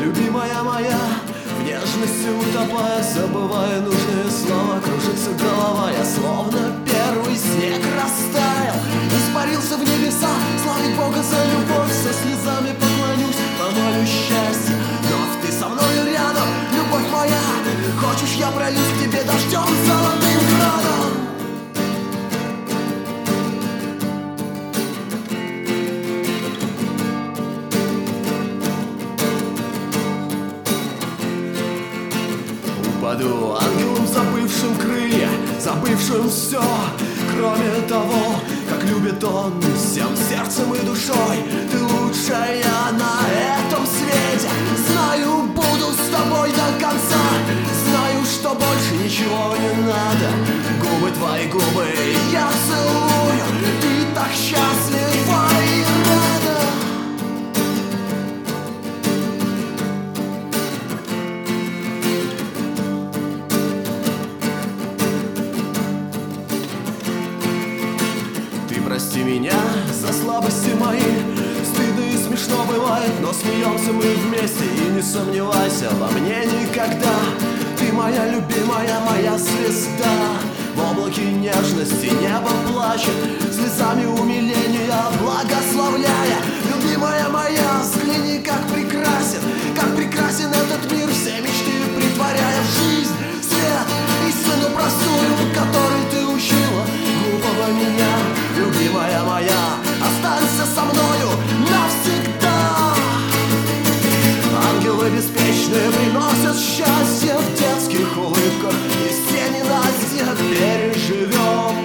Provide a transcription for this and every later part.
любимая моя. В нежности утопая, забывая нужные слова, кружится голова, я словно первый снег растаял, испарился в небеса. Славить Бога за любовь, со слезами поклонюсь, помолю счастья. Но ты со мною рядом, любовь моя. Хочешь, я прольюсь к тебе дождем золотым градом. Упаду ангелом, забывшим крылья, забывшим все, кроме того, как любит он всем сердцем и душой. Ты лучшая на этом свете. Знаю, буду с тобой до конца. Знаю, что больше ничего не надо. Губы твои, губы я целую. Ты так счастлива и рада. Прости меня за слабости мои. Стыдно и смешно бывает, но смеемся мы вместе. И не сомневайся во мне никогда. Ты моя любимая, моя звезда. В облаке нежности небо плачет, слезами умиления благословляя. Любимая моя, взгляни, как прекрасен этот мир. Все мечты притворяя в жизнь, свет, истину простую, которой ты учила глупого меня. Любимая моя, останься со мною навсегда. Ангелы беспечные приносят счастье в детских улыбках, и все ненастья переживем.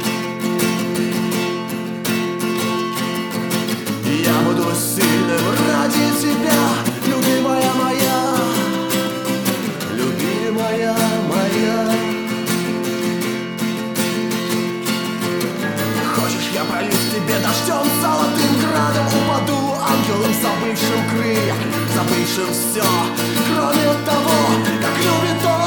Я буду сильным ради тебя, любимая моя, любимая моя. Я прольюсь в тебе дождем золотым градом. Упаду ангелом, забывшим крылья, забывшим все, кроме того, как любит он.